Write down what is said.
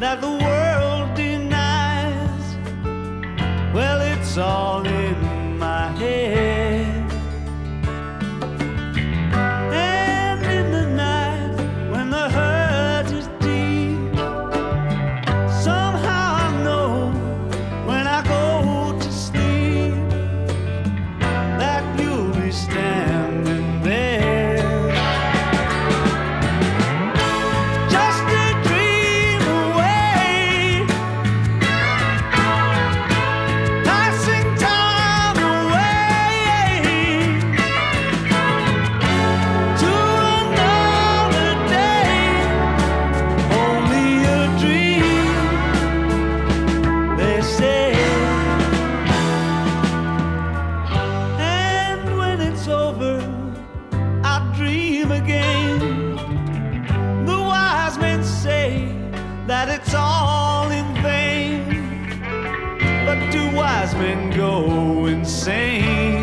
that the world denies. Well, it's all in my head. And in the night when the hurt is deep, somehow I know when I go to sleep that you'll be standing there. Just a dream away, passing time away to another day. Only a dream, they say. And when it's over, I dream again. The wise men say that it's all in vain, but do wise men go insane?